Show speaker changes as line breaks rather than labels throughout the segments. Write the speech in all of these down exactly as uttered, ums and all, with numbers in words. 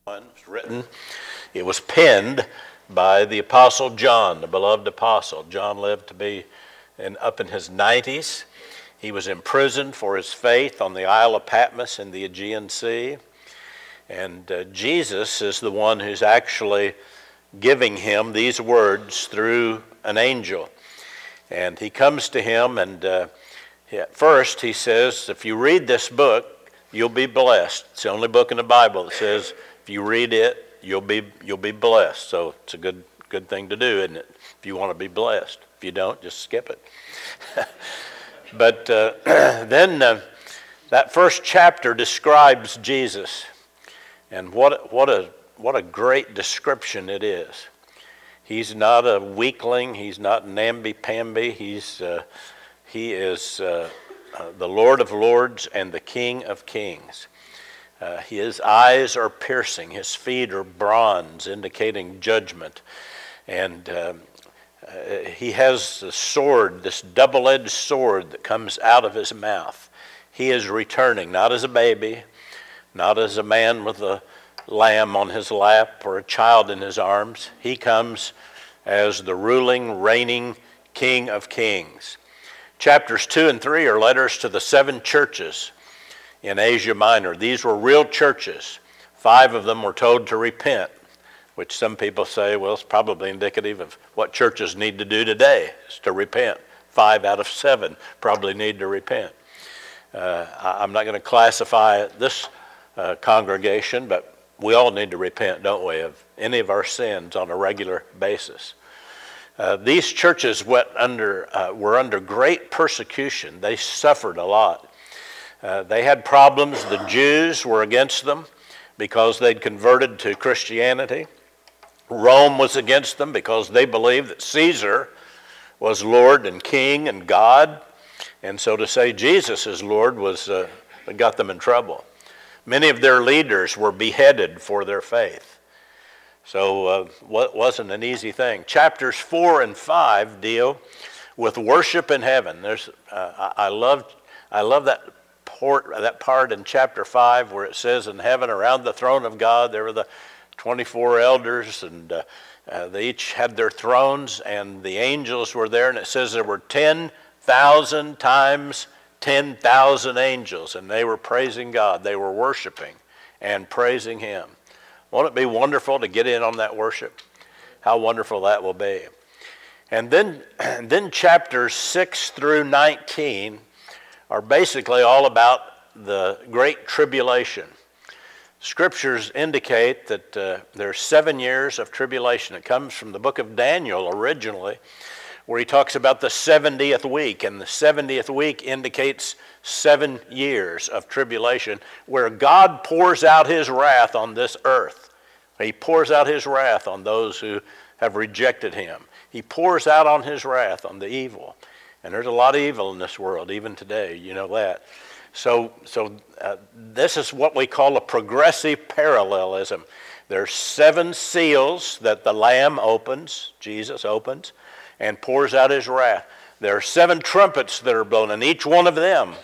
It was written, it was penned by the Apostle John, the beloved apostle. John lived to be in, up in his nineties. He was imprisoned for his faith on the Isle of Patmos in the Aegean Sea. And uh, Jesus is the one who's actually giving him these words through an angel. And he comes to him, and uh, at first he says, if you read this book, you'll be blessed. It's the only book in the Bible that says if you read it, you'll be you'll be blessed. So it's a good good thing to do, isn't it? If you want to be blessed. If you don't, just skip it. But uh, then uh, that first chapter describes Jesus, and what what a what a great description it is. He's not a weakling. He's not namby-pamby. He's uh, he is uh, uh, the Lord of Lords and the King of Kings. Uh, his eyes are piercing. His feet are bronze, indicating judgment. And uh, uh, he has the sword, this double-edged sword that comes out of his mouth. He is returning, not as a baby, not as a man with a lamb on his lap or a child in his arms. He comes as the ruling, reigning King of Kings. Chapters two and three are letters to the seven churches in Asia Minor. These were real churches. Five of them were told to repent, which some people say, well, it's probably indicative of what churches need to do today, is to repent. Five out of seven probably need to repent. Uh, I'm not going to classify this uh, congregation, but we all need to repent, don't we, of any of our sins on a regular basis. Uh, these churches went under, uh, were under great persecution. They suffered a lot. Uh, they had problems. The Jews were against them because they'd converted to Christianity. Rome was against them because they believed that Caesar was Lord and King and God. And so to say Jesus is Lord was uh, got them in trouble. Many of their leaders were beheaded for their faith. So uh, it wasn't an easy thing. Chapters four and five deal with worship in heaven. There's, uh, I love, I love that part, that part in chapter five where it says, in heaven around the throne of God there were the twenty-four elders, and uh, uh, they each had their thrones, and the angels were there, and it says there were ten thousand times ten thousand angels, and they were praising God. They were worshiping and praising Him. Won't it be wonderful to get in on that worship? How wonderful that will be. And then, and then chapters six through nineteen are basically all about the Great Tribulation. Scriptures indicate that uh, there's seven years of tribulation. It comes from the book of Daniel originally, where he talks about the seventieth week, and the seventieth week indicates seven years of tribulation where God pours out His wrath on this earth. He pours out His wrath on those who have rejected Him. He pours out on His wrath on the evil. And there's a lot of evil in this world, even today, you know that. So, so uh, this is what we call a progressive parallelism. There's seven seals that the Lamb opens, Jesus opens, and pours out His wrath. There are seven trumpets that are blown, and each one of them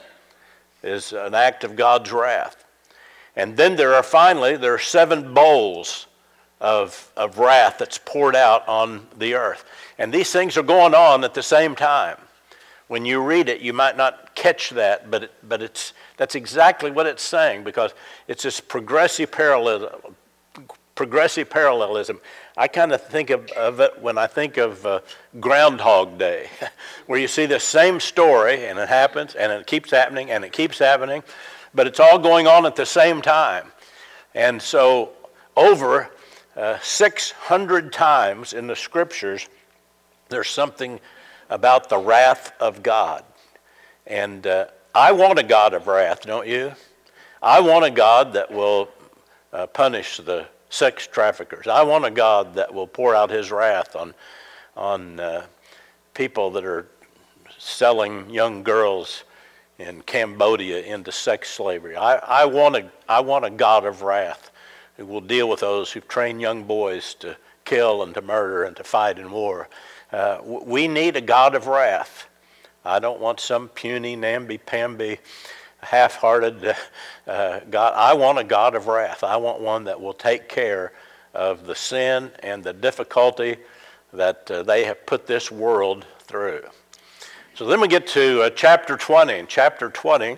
is an act of God's wrath. And then there are finally, there are seven bowls of, of wrath that's poured out on the earth. And these things are going on at the same time. When you read it, you might not catch that, but, it, but it's, that's exactly what it's saying, because it's this progressive parallelism. Progressive parallelism. I kind of think of, of it when I think of uh, Groundhog Day, where you see the same story, and it happens, and it keeps happening, and it keeps happening, but it's all going on at the same time. And so over uh, six hundred times in the Scriptures, there's something about the wrath of God. And uh, I want a God of wrath, don't you? I want a God that will uh, punish the sex traffickers. I want a God that will pour out His wrath on, on uh, people that are selling young girls in Cambodia into sex slavery. I, I, want a, I want a God of wrath who will deal with those who train young boys to kill and to murder and to fight in war. Uh, we need a God of wrath. I don't want some puny, namby-pamby half-hearted uh, God. I want a God of wrath. I want one that will take care of the sin and the difficulty that uh, they have put this world through. So then we get to uh, chapter twenty. In chapter twenty,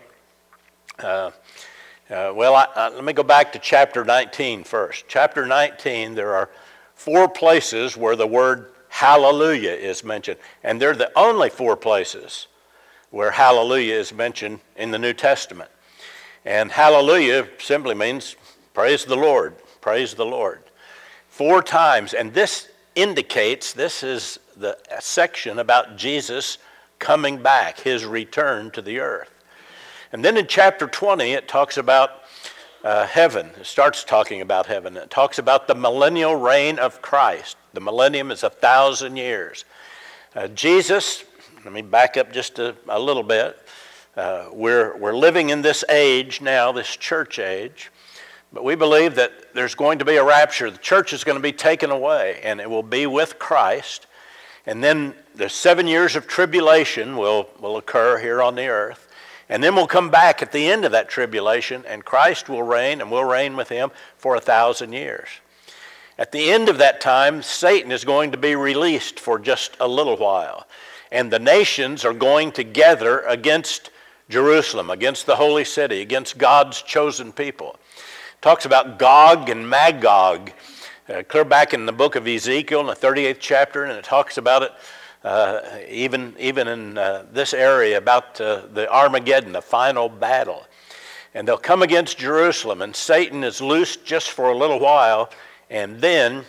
uh, uh, well, I, I, let me go back to chapter nineteen first. Chapter nineteen, there are four places where the word hallelujah is mentioned, and they're the only four places where hallelujah is mentioned in the New Testament. And hallelujah simply means praise the Lord, praise the Lord. Four times, and this indicates, this is the section about Jesus coming back, his return to the earth. And then in chapter twenty, it talks about uh, heaven. It starts talking about heaven. It talks about the millennial reign of Christ. The millennium is a thousand years. Uh, Jesus, let me back up just a, a little bit. Uh, we're, we're living in this age now, this church age, but we believe that there's going to be a rapture. The church is going to be taken away, and it will be with Christ. And then the seven years of tribulation will, will occur here on the earth. And then we'll come back at the end of that tribulation, and Christ will reign, and we'll reign with him for a thousand years. At the end of that time, Satan is going to be released for just a little while. And the nations are going to gather against Jerusalem, against the holy city, against God's chosen people. It talks about Gog and Magog, uh, clear back in the book of Ezekiel in the thirty-eighth chapter, and it talks about it uh, even, even in uh, this area about uh, the Armageddon, the final battle. And they'll come against Jerusalem, and Satan is loosed just for a little while, and then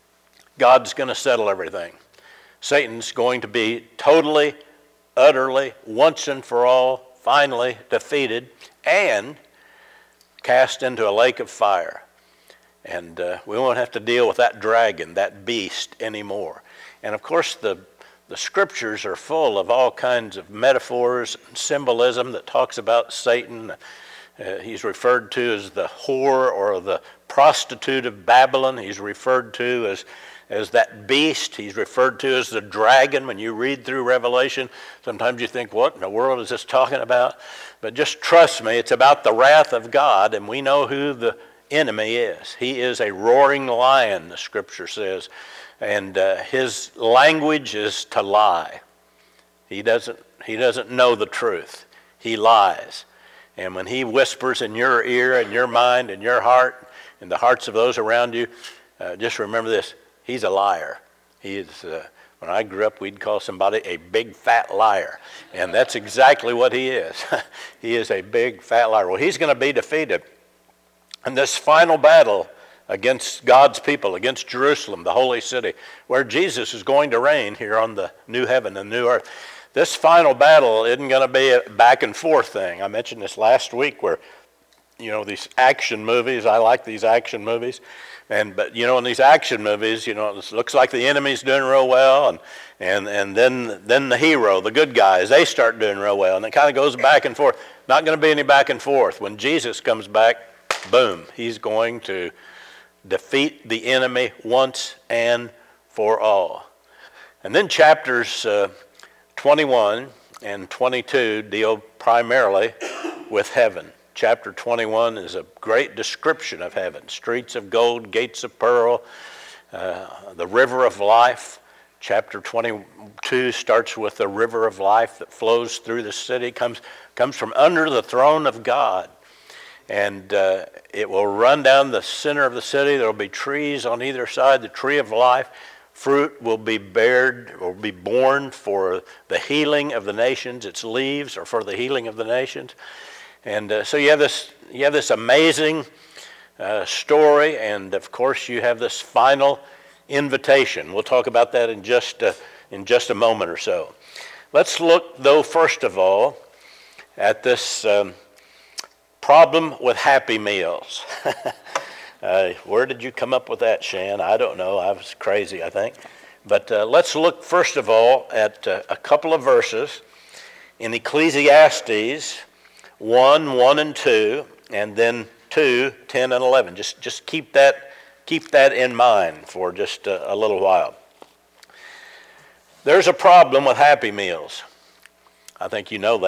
God's going to settle everything. Satan's going to be totally, utterly, once and for all, finally defeated and cast into a lake of fire. And uh, we won't have to deal with that dragon, that beast, anymore. And of course, the, the scriptures are full of all kinds of metaphors and symbolism that talks about Satan. Uh, he's referred to as the whore or the prostitute of Babylon. He's referred to as as that beast. He's referred to as the dragon. When you read through Revelation, sometimes you think, what in the world is this talking about? But just trust me, it's about the wrath of God, and we know who the enemy is. He is a roaring lion, the scripture says, and uh, his language is to lie. He doesn't, he doesn't know the truth. He lies. And when he whispers in your ear and your mind and your heart and the hearts of those around you, uh, just remember this. He's a liar. He is, uh, when I grew up, we'd call somebody a big fat liar. And that's exactly what he is. He is a big fat liar. Well, he's going to be defeated. And this final battle against God's people, against Jerusalem, the holy city, where Jesus is going to reign here on the new heaven and new earth. This final battle isn't going to be a back and forth thing. I mentioned this last week where, you know, these action movies, I like these action movies. And but you know, in these action movies, you know, it looks like the enemy's doing real well, and and and then then the hero, the good guys, they start doing real well, and it kind of goes back and forth. Not going to be any back and forth. When Jesus comes back, boom, he's going to defeat the enemy once and for all. And then chapters uh, twenty-one and twenty-two deal primarily with heaven. Chapter twenty-one is a great description of heaven. Streets of gold, gates of pearl, uh, the river of life. Chapter twenty-two starts with the river of life that flows through the city, comes, comes from under the throne of God. And uh, it will run down the center of the city. There will be trees on either side, the tree of life. Fruit will be bared, will be born for the healing of the nations. Its leaves are for the healing of the nations. And uh, so you have this, you have this amazing uh, story, and of course you have this final invitation. We'll talk about that in just a, in just a moment or so. Let's look, though, first of all, at this um, problem with Happy Meals. uh, where did you come up with that, Shan? I don't know. I was crazy, I think. But uh, let's look first of all at uh, a couple of verses in Ecclesiastes one, one and two, and then two, ten and eleven. Just, just keep that, keep that in mind for just a, a little while. There's a problem with Happy Meals. I think you know that.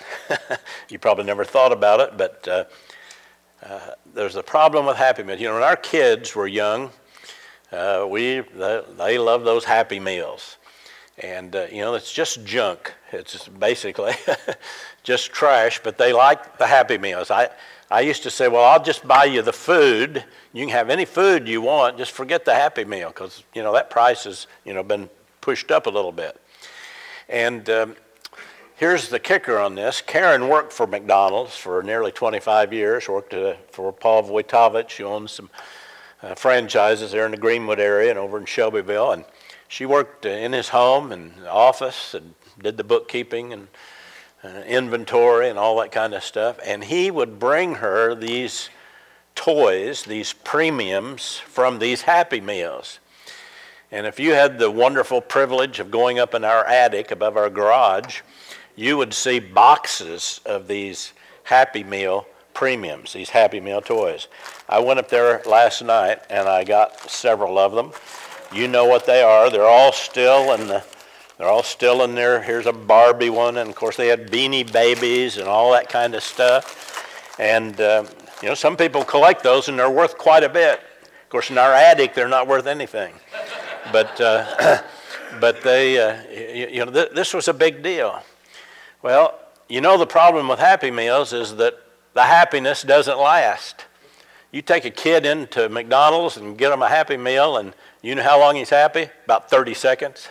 You probably never thought about it, but uh, uh, there's a problem with Happy Meals. You know, when our kids were young, uh, we they, they loved those Happy Meals. And, uh, you know, it's just junk. It's just basically just trash, but they like the Happy Meals. I, I used to say, well, I'll just buy you the food. You can have any food you want. Just forget the Happy Meal because, you know, that price has, you know, been pushed up a little bit. And um, here's the kicker on this. Karen worked for McDonald's for nearly twenty-five years, worked uh, for Paul Wojtowicz. She owns some uh, franchises there in the Greenwood area and over in Shelbyville. And she worked uh, in his home and office and did the bookkeeping and uh, inventory and all that kind of stuff. And he would bring her these toys, these premiums from these Happy Meals. And if you had the wonderful privilege of going up in our attic above our garage, you would see boxes of these Happy Meal premiums, these Happy Meal toys. I went up there last night and I got several of them. You know what they are. They're all still in the, they're all still in there. Here's a Barbie one, and of course they had Beanie Babies and all that kind of stuff. And uh, you know, some people collect those and they're worth quite a bit. Of course, in our attic, they're not worth anything. But uh, but they, uh, you, you know, th this was a big deal. Well, you know, the problem with Happy Meals is that the happiness doesn't last. You take a kid into McDonald's and get him a Happy Meal, and you know how long he's happy? About thirty seconds.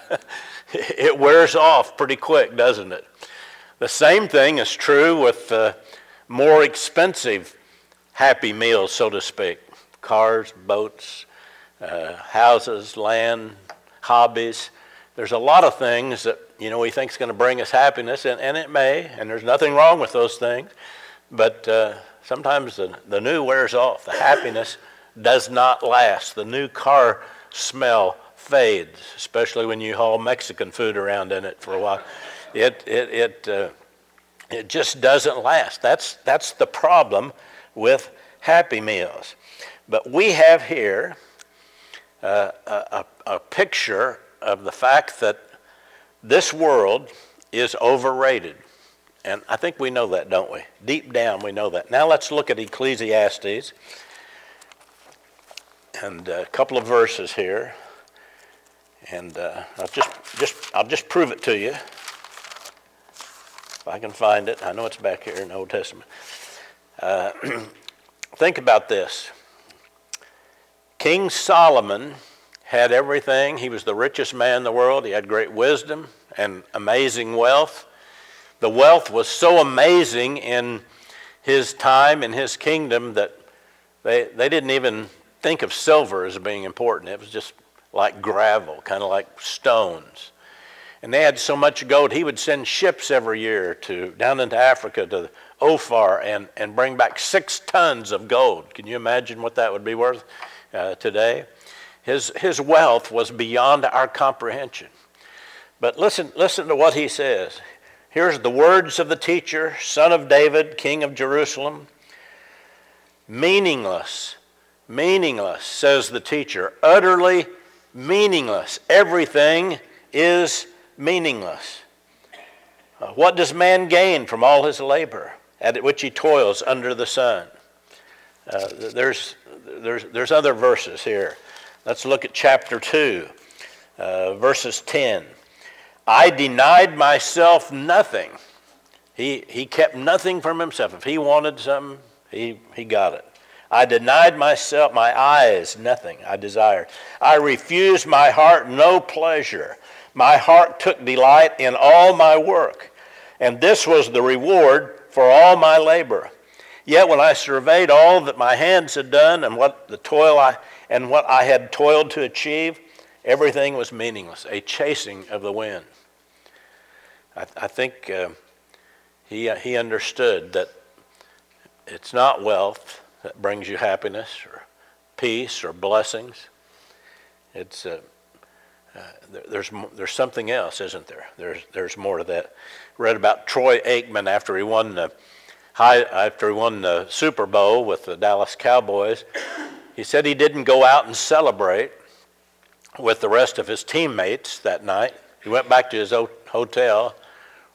It wears off pretty quick, doesn't it? The same thing is true with uh, more expensive Happy Meals, so to speak. Cars, boats, uh, houses, land, hobbies. There's a lot of things that, you know, we think is going to bring us happiness, and, and it may, and there's nothing wrong with those things. But uh, sometimes the, the new wears off. The happiness does not last. The new car smell fades, especially when you haul Mexican food around in it for a while. It, it, it, uh, it just doesn't last. That's, that's the problem with Happy Meals. But we have here uh, a, a picture of the fact that this world is overrated. And I think we know that, don't we? Deep down, we know that. Now let's look at Ecclesiastes. And a couple of verses here. And uh, I'll just, just, I'll just prove it to you. If I can find it. I know it's back here in the Old Testament. Uh, think about this. King Solomon had everything. He was the richest man in the world. He had great wisdom and amazing wealth. The wealth was so amazing in his time, in his kingdom, that they, they didn't even think of silver as being important. It was just like gravel, kind of like stones. And they had so much gold, he would send ships every year to down into Africa to Ophir and, and bring back six tons of gold. Can you imagine what that would be worth uh, today? His, his wealth was beyond our comprehension. But listen, listen to what he says. Here's the words of the teacher, son of David, king of Jerusalem. Meaningless, meaningless, says the teacher, utterly meaningless. Everything is meaningless. Uh, what does man gain from all his labor at which he toils under the sun? Uh, there's, there's, there's other verses here. Let's look at chapter two, uh, verses ten. I denied myself nothing. He, he kept nothing from himself. If he wanted something, he, he got it. I denied myself, my eyes, nothing I desired. I refused my heart no pleasure. My heart took delight in all my work, and this was the reward for all my labor. Yet when I surveyed all that my hands had done and what the toil I and what I had toiled to achieve, everything was meaningless, a chasing of the wind. I, I think uh, he he understood that it's not wealth that brings you happiness or peace or blessings. It's uh, uh, there, there's there's something else, isn't there? There's there's more to that. Read about Troy Aikman after he won the high after he won the Super Bowl with the Dallas Cowboys. He said he didn't go out and celebrate with the rest of his teammates that night. He went back to his hotel,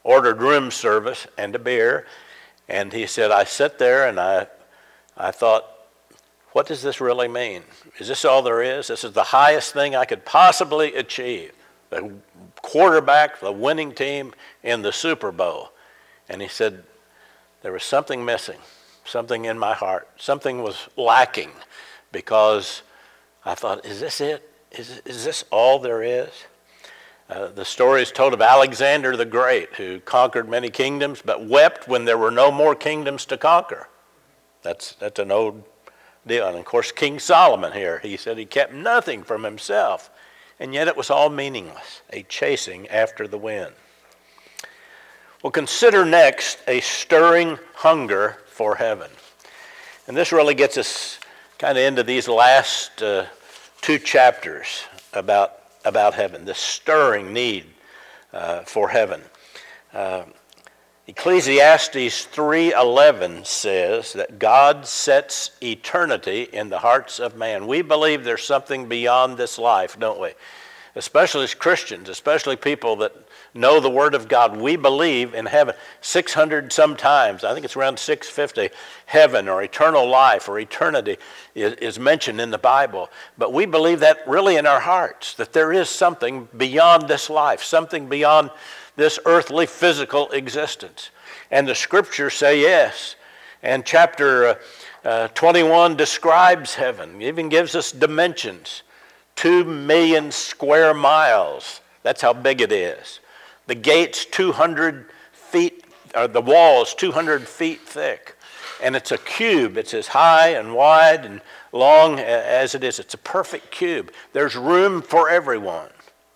ordered room service and a beer. And he said, I sat there and I, I thought, what does this really mean? Is this all there is? This is the highest thing I could possibly achieve. The quarterback, the winning team in the Super Bowl. And he said, there was something missing, something in my heart. Something was lacking because I thought, is this it? Is, is this all there is? Uh, the story is told of Alexander the Great, who conquered many kingdoms, but wept when there were no more kingdoms to conquer. That's, that's an old deal. And of course, King Solomon here, he said he kept nothing from himself, and yet it was all meaningless, a chasing after the wind. Well, consider next a stirring hunger for heaven. And this really gets us kind of into these last uh, two chapters about about heaven, the stirring need uh, for heaven. Uh, Ecclesiastes three eleven says that God sets eternity in the hearts of man. We believe there's something beyond this life, don't we? Especially as Christians, especially people that know the Word of God. We believe in heaven. six hundred sometimes, I think it's around six fifty, heaven or eternal life or eternity is, is mentioned in the Bible. But we believe that really in our hearts, that there is something beyond this life, something beyond this earthly physical existence. And the Scriptures say yes. And chapter uh, uh, twenty-one describes heaven, even gives us dimensions. Two million square miles. That's how big it is. The gate's two hundred feet, or the wall's two hundred feet thick. And it's a cube. It's as high and wide and long as it is. It's a perfect cube. There's room for everyone.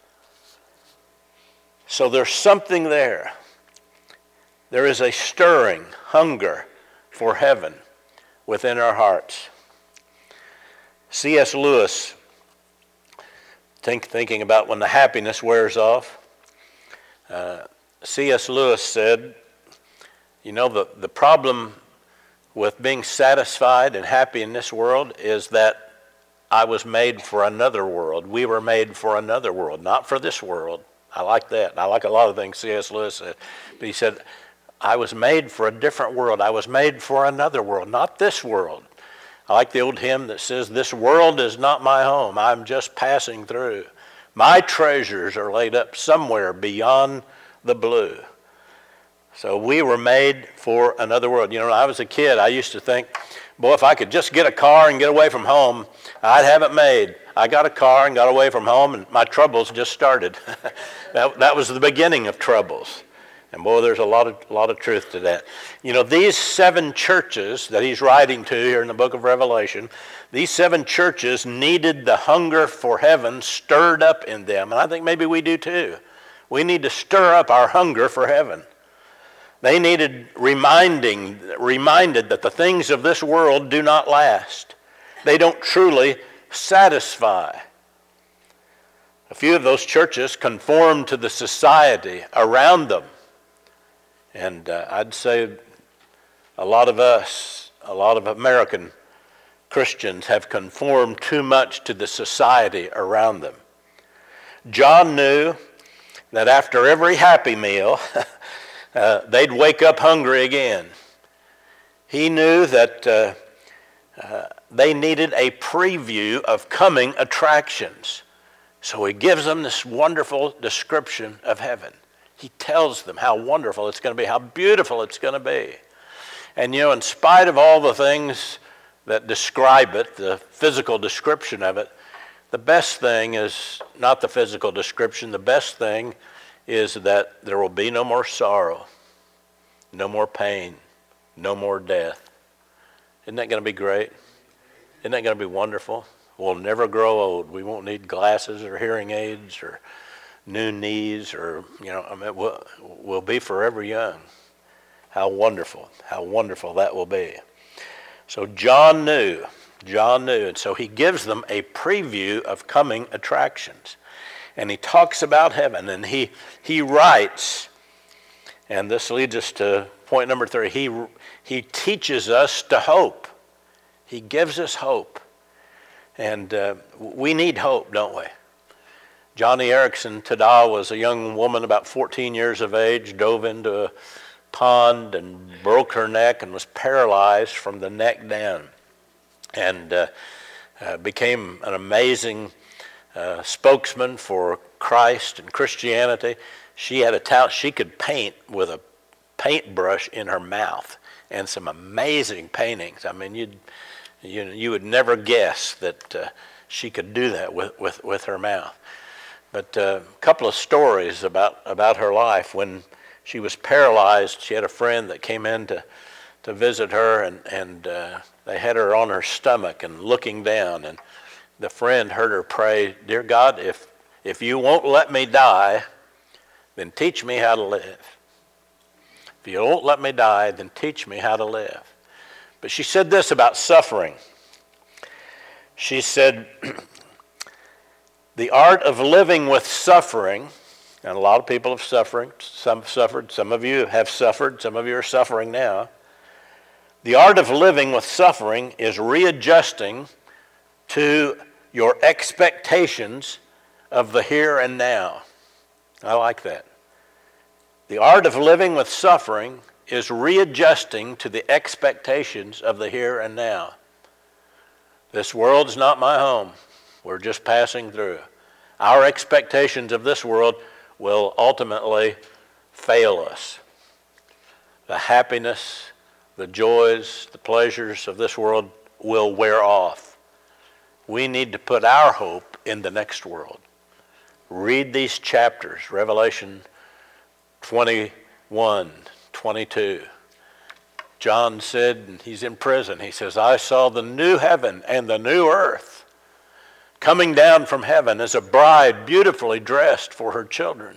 So there's something there. There is a stirring hunger for heaven within our hearts. C S Lewis, think, thinking about when the happiness wears off, uh, C S Lewis said, you know, the, the problem with being satisfied and happy in this world is that I was made for another world. We were made for another world, not for this world. I like that. I like a lot of things C S Lewis said. But he said, I was made for a different world. I was made for another world, not this world. I like the old hymn that says, this world is not my home. I'm just passing through. My treasures are laid up somewhere beyond the blue. So we were made for another world. You know, when I was a kid, I used to think, boy, if I could just get a car and get away from home, I'd have it made. I got a car and got away from home, and my troubles just started. that, that was the beginning of troubles. And boy, there's a lot of, a lot of truth to that. You know, these seven churches that he's writing to here in the book of Revelation, these seven churches needed the hunger for heaven stirred up in them. And I think maybe we do too. We need to stir up our hunger for heaven. They needed reminding, reminded that the things of this world do not last. They don't truly satisfy. A few of those churches conformed to the society around them. And uh, I'd say a lot of us, a lot of American Christians have conformed too much to the society around them. John knew that after every Happy Meal, uh, they'd wake up hungry again. He knew that uh, uh, they needed a preview of coming attractions. So he gives them this wonderful description of heaven. He tells them how wonderful it's going to be, how beautiful it's going to be. And you know, in spite of all the things that describe it, the physical description of it, the best thing is not the physical description. The best thing is that there will be no more sorrow, no more pain, no more death. Isn't that going to be great? Isn't that going to be wonderful? We'll never grow old. We won't need glasses or hearing aids or new knees, or, you know, I mean, we'll, we'll be forever young. How wonderful, how wonderful that will be. So John knew, John knew, and so he gives them a preview of coming attractions. And he talks about heaven, and he, he writes, and this leads us to point number three, he, he teaches us to hope. He gives us hope. And uh, we need hope, don't we? Johnny Erickson Tada was a young woman about fourteen years of age, dove into a pond and broke her neck and was paralyzed from the neck down, and uh, uh, became an amazing uh, spokesman for Christ and Christianity. She had a talent. She could paint with a paintbrush in her mouth, and some amazing paintings. I mean, you'd, you you would never guess that uh, she could do that with, with, with her mouth. But a uh, couple of stories about, about her life. When she was paralyzed, she had a friend that came in to, to visit her, and, and uh, they had her on her stomach and looking down, and the friend heard her pray, "Dear God, if, if you won't let me die, then teach me how to live. If you won't let me die, then teach me how to live." But she said this about suffering. She said, "The art of living with suffering," and a lot of people have suffered, some have suffered, some of you have suffered, some of you are suffering now. "The art of living with suffering is readjusting to your expectations of the here and now." I like that. The art of living with suffering is readjusting to the expectations of the here and now. This world's not my home. We're just passing through. Our expectations of this world will ultimately fail us. The happiness, the joys, the pleasures of this world will wear off. We need to put our hope in the next world. Read these chapters, Revelation twenty-one, twenty-two. John said, and he's in prison, he says, "I saw the new heaven and the new earth coming down from heaven as a bride beautifully dressed for her children."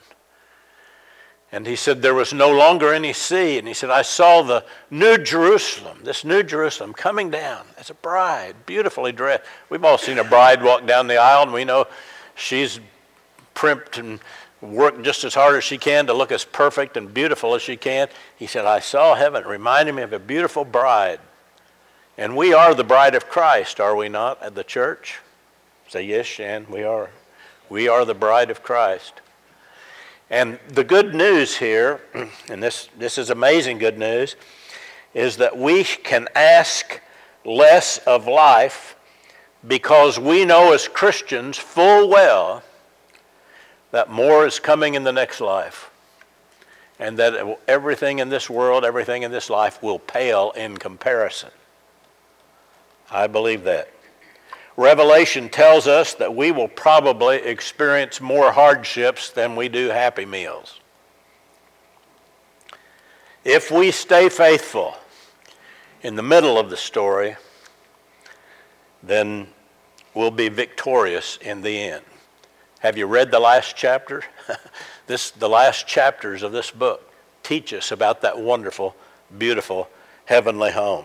And he said there was no longer any sea. And he said, "I saw the new Jerusalem, this new Jerusalem coming down as a bride beautifully dressed." We've all seen a bride walk down the aisle, and we know she's primped and worked just as hard as she can to look as perfect and beautiful as she can. He said, "I saw heaven." It reminded me of a beautiful bride. And we are the bride of Christ, are we not, at the church? Say yes, Shan, we are. We are the bride of Christ. And the good news here, and this, this is amazing good news, is that we can ask less of life because we know as Christians full well that more is coming in the next life, and that everything in this world, everything in this life will pale in comparison. I believe that. Revelation tells us that we will probably experience more hardships than we do happy meals. If we stay faithful in the middle of the story, then we'll be victorious in the end. Have you read the last chapter? this, the last chapters of this book teach us about that wonderful, beautiful, heavenly home.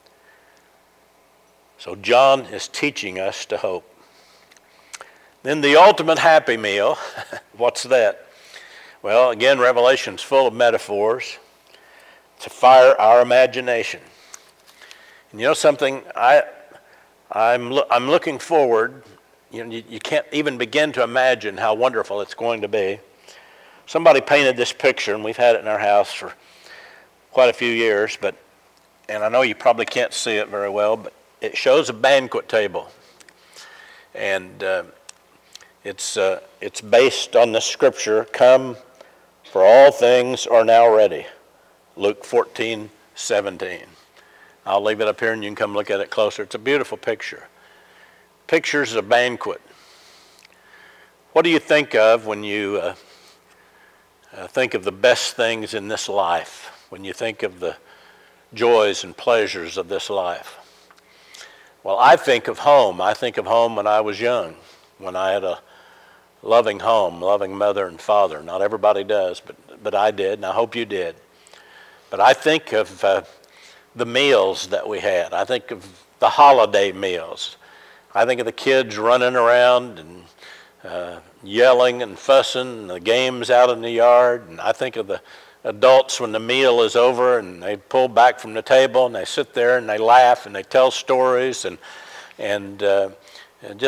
So John is teaching us to hope. Then the ultimate happy meal, what's that? Well, again, Revelation's full of metaphors to fire our imagination. And you know something? I, I'm, lo- I'm looking forward. You know, you, you can't even begin to imagine how wonderful it's going to be. Somebody painted this picture, and we've had it in our house for quite a few years, but, and I know you probably can't see it very well, but it shows a banquet table. And uh, it's, uh, it's based on the scripture, "Come, for all things are now ready." Luke fourteen, seventeen. I'll leave it up here and you can come look at it closer. It's a beautiful picture. Pictures of a banquet. What do you think of when you uh, uh, think of the best things in this life? When you think of the joys and pleasures of this life? Well, I think of home. I think of home when I was young, when I had a loving home, loving mother and father. Not everybody does, but, but I did, and I hope you did. But I think of uh, the meals that we had. I think of the holiday meals. I think of the kids running around and uh, yelling and fussing, and the games out in the yard. And I think of the adults when the meal is over and they pull back from the table and they sit there and they laugh and they tell stories and and, uh, and just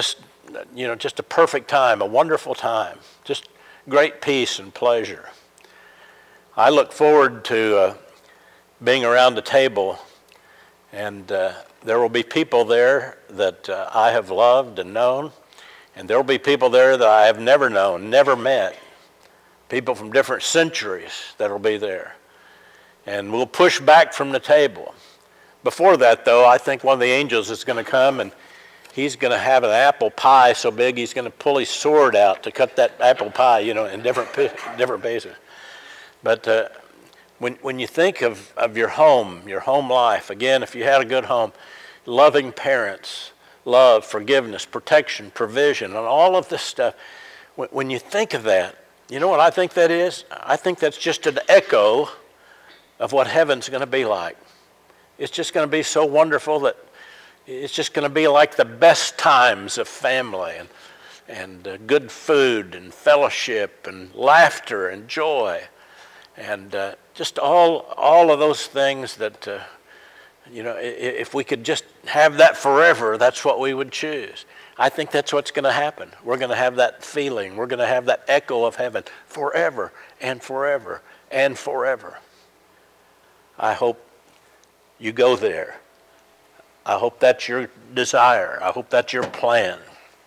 you know, just a perfect time, a wonderful time, just great peace and pleasure. I look forward to uh, being around the table, and uh, there will be people there that uh, I have loved and known, and there will be people there that I have never known, never met, people from different centuries that will be there. And we'll push back from the table. Before that, though, I think one of the angels is going to come, and he's going to have an apple pie so big he's going to pull his sword out to cut that apple pie, you know, in different different pieces. But uh, when when you think of, of your home, your home life, again, if you had a good home, loving parents, love, forgiveness, protection, provision, and all of this stuff, when, when you think of that, you know what I think that is? I think that's just an echo of what heaven's going to be like. It's just going to be so wonderful that it's just going to be like the best times of family and, and uh, good food and fellowship and laughter and joy and uh, just all all of those things that, uh, you know, if we could just have that forever, that's what we would choose. I think that's what's going to happen. We're going to have that feeling. We're going to have that echo of heaven forever and forever and forever. I hope you go there. I hope that's your desire. I hope that's your plan.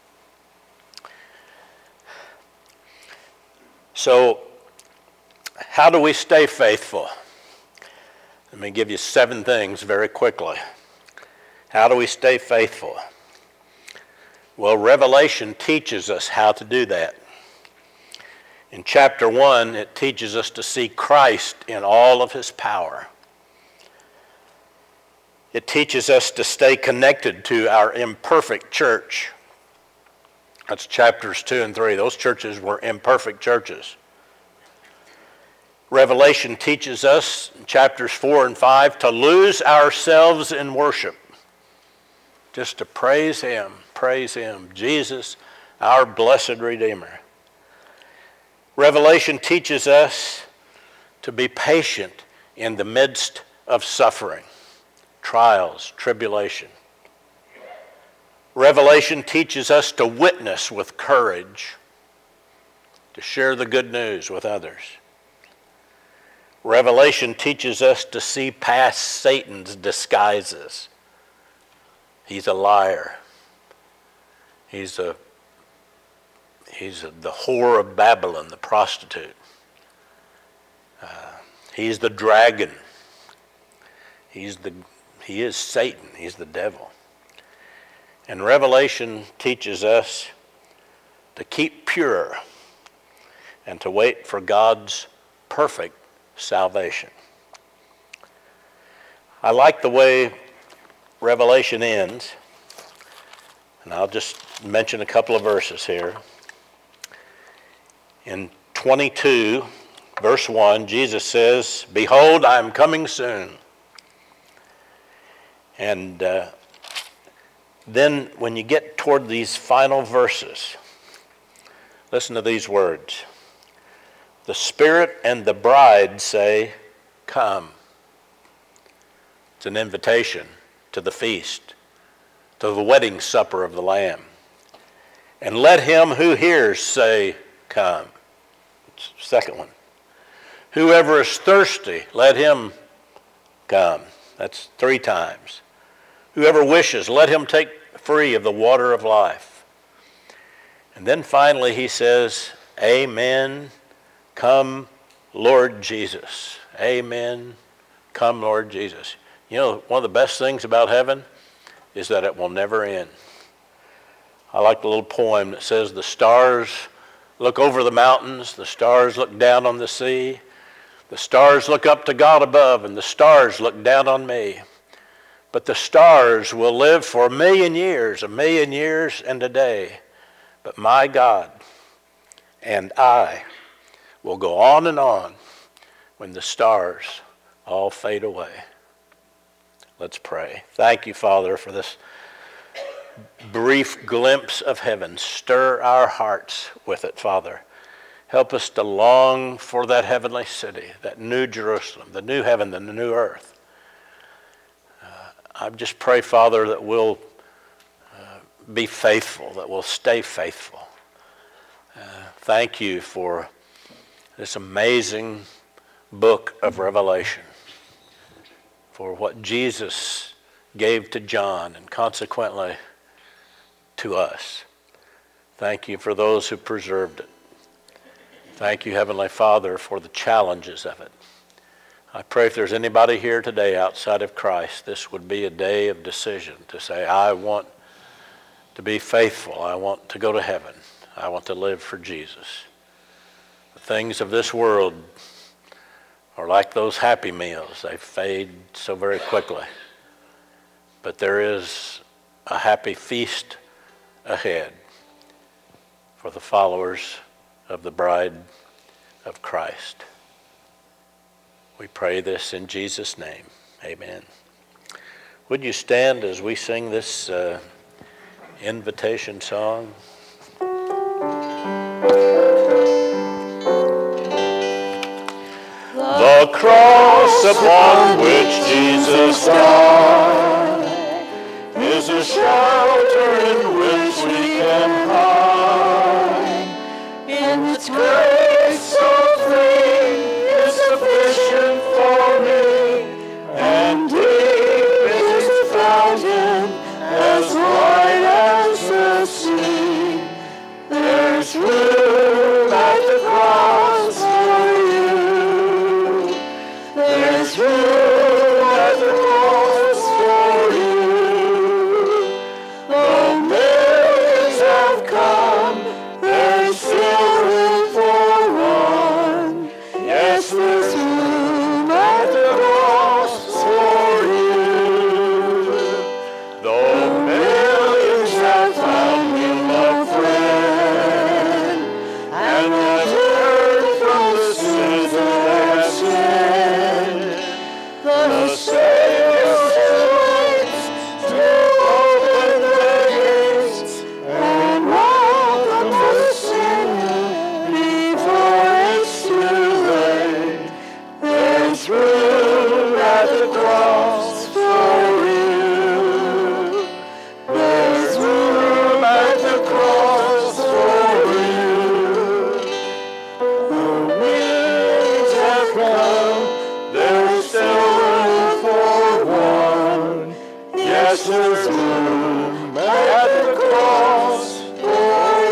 So, how do we stay faithful? Let me give you seven things very quickly. How do we stay faithful? Well, Revelation teaches us how to do that. In chapter one, it teaches us to see Christ in all of his power. It teaches us to stay connected to our imperfect church. That's chapters two and three. Those churches were imperfect churches. Revelation teaches us in chapters four and five to lose ourselves in worship. Just to praise him, praise him, Jesus, our blessed Redeemer. Revelation teaches us to be patient in the midst of suffering, trials, tribulation. Revelation teaches us to witness with courage, to share the good news with others. Revelation teaches us to see past Satan's disguises. He's a liar. He's a he's a, the whore of Babylon, the prostitute. Uh, he's the dragon. He's the he is Satan. He's the devil. And Revelation teaches us to keep pure and to wait for God's perfect salvation. I like the way Revelation ends, and I'll just mention a couple of verses here. In twenty-two, verse one, Jesus says, "Behold, I am coming soon." And uh, then when you get toward these final verses, listen to these words. The Spirit and the bride say, "Come." It's an invitation to the feast, to the wedding supper of the Lamb. And let him who hears say, "Come." It's the second one. Whoever is thirsty, let him come. That's three times. Whoever wishes, let him take free of the water of life. And then finally he says, "Amen. Come, Lord Jesus." Amen. Come, Lord Jesus. You know, one of the best things about heaven is that it will never end. I like the little poem that says, "The stars look over the mountains, the stars look down on the sea, the stars look up to God above, and the stars look down on me. But the stars will live for a million years, a million years and a day. But my God and I will go on and on when the stars all fade away." Let's pray. Thank you, Father, for this brief glimpse of heaven. Stir our hearts with it, Father. Help us to long for that heavenly city, that new Jerusalem, the new heaven, the new earth. Uh, I just pray, Father, that we'll uh, be faithful, that will stay faithful. Uh, thank you for this amazing book of Revelation, for what Jesus gave to John and consequently to us. Thank you for those who preserved it. Thank you, Heavenly Father, for the challenges of it. I pray if there's anybody here today outside of Christ, this would be a day of decision to say, I want to be faithful. I want to go to heaven. I want to live for Jesus. The things of this world are like those Happy Meals. They fade so very quickly. But there is a happy feast ahead for the followers of the bride of Christ. We pray this in Jesus' name. Amen. Would you stand as we sing this uh, invitation song? The cross upon which Jesus died is a shelter in which we can hide. In its grace so free is sufficient for me, and deep is its fountain as wide as the sea. There's room at the cross for you. There's room at the cross for you. Though millions have come, there's still room for one. Yes, there's room at the cross for you. Though millions have found him a friend, and have turned from the sins that they have sinned, the Savior waits to open the gates and welcome the sinner before it's too late. There's room at the cross for you. There's room at the cross for you. The winds have come, there's still room for one. Yes, there's room at the cross for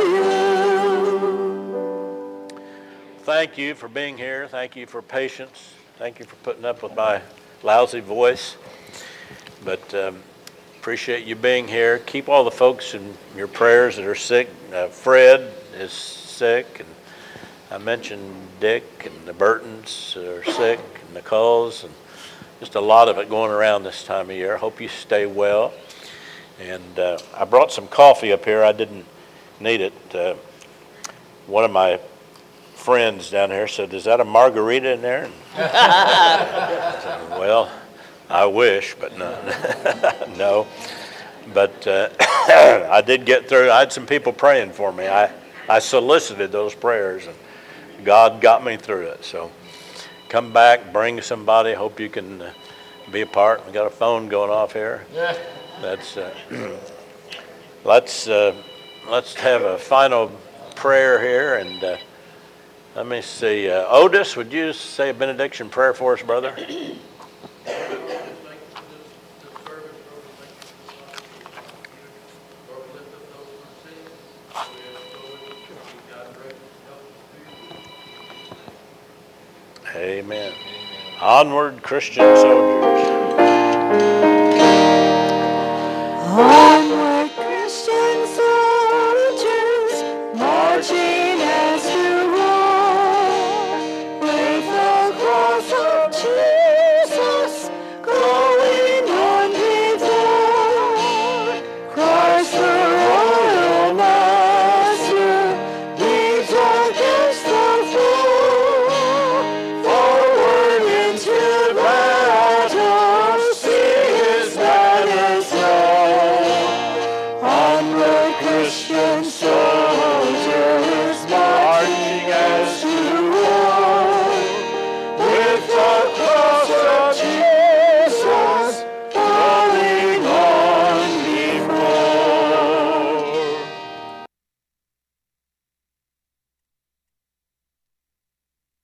you. Thank you for being here. Thank you for patience. Thank you for putting up with my lousy voice. But um, appreciate you being here. Keep all the folks in your prayers that are sick. Uh, Fred is sick, and I mentioned Dick and the Burtons are sick, and Nicole's, and just a lot of it going around this time of year. Hope you stay well. And uh, I brought some coffee up here. I didn't need it. Uh, one of my friends down here said, "Is that a margarita in there?" I said, well, I wish, but no. no. But uh, I did get through. I had some people praying for me. I, I solicited those prayers, and God got me through it. So come back, bring somebody. Hope you can uh, be a part. We got a phone going off here. That's uh, let's uh, let's have a final prayer here, and uh, let me see. Uh, Otis, would you say a benediction prayer for us, brother? Amen. Onward, Christian soldiers.